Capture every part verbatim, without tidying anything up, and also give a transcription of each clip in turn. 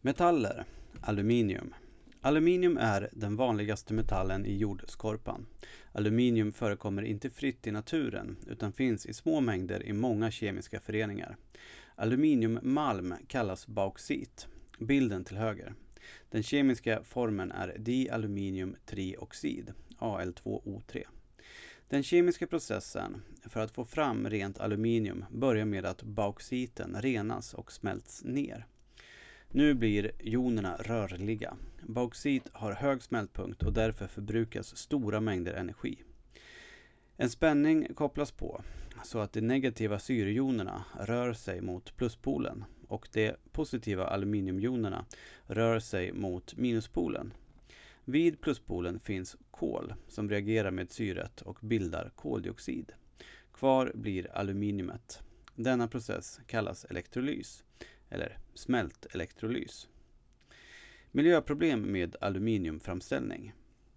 Metaller. Aluminium. Aluminium är den vanligaste metallen i jordskorpan. Aluminium förekommer inte fritt i naturen utan finns i små mängder i många kemiska föreningar. Aluminiummalm kallas bauxit. Bilden till höger. Den kemiska formen är dialuminiumtrioxid, A L två O tre. Den kemiska processen för att få fram rent aluminium börjar med att bauxiten renas och smälts ner. Nu blir jonerna rörliga. Bauxit har hög smältpunkt och därför förbrukas stora mängder energi. En spänning kopplas på så att de negativa syrejonerna rör sig mot pluspolen och de positiva aluminiumjonerna rör sig mot minuspolen. Vid pluspolen finns kol som reagerar med syret och bildar koldioxid. Kvar blir aluminiumet. Denna process kallas elektrolys eller smältelektrolys. Miljöproblem med aluminiumframställning.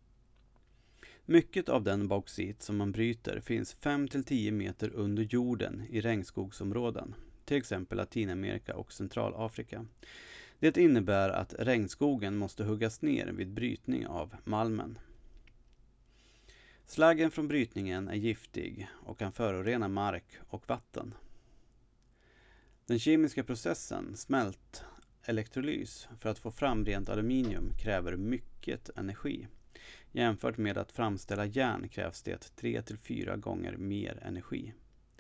Mycket av den bauxit som man bryter finns fem till tio meter under jorden i regnskogsområden, till exempel Latinamerika och Centralafrika. Det innebär att regnskogen måste huggas ner vid brytning av malmen. Slaggen från brytningen är giftig och kan förorena mark och vatten. Den kemiska processen, smältelektrolys, för att få fram rent aluminium kräver mycket energi. Jämfört med att framställa järn krävs det tre till fyra gånger mer energi.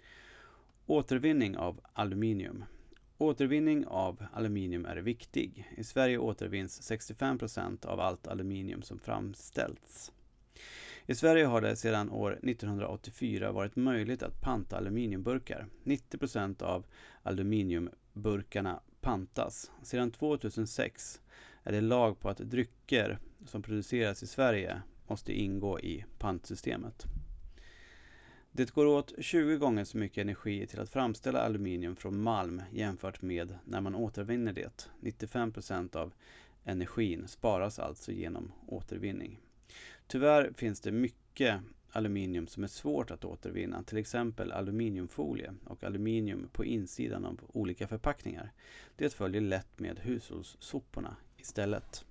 Återvinning av aluminium. Återvinning av aluminium är viktig. I Sverige återvinns sextiofem procent av allt aluminium som framställts. I Sverige har det sedan år nittonhundraåttiofyra varit möjligt att panta aluminiumburkar. nittio procent av aluminiumburkarna pantas. Sedan tvåtusensex är det lag på att drycker som produceras i Sverige måste ingå i pantsystemet. Det går åt tjugo gånger så mycket energi till att framställa aluminium från malm jämfört med när man återvinner det. nittiofem procent av energin sparas alltså genom återvinning. Tyvärr finns det mycket aluminium som är svårt att återvinna, till exempel aluminiumfolie och aluminium på insidan av olika förpackningar. Det följer lätt med hushållssoporna istället.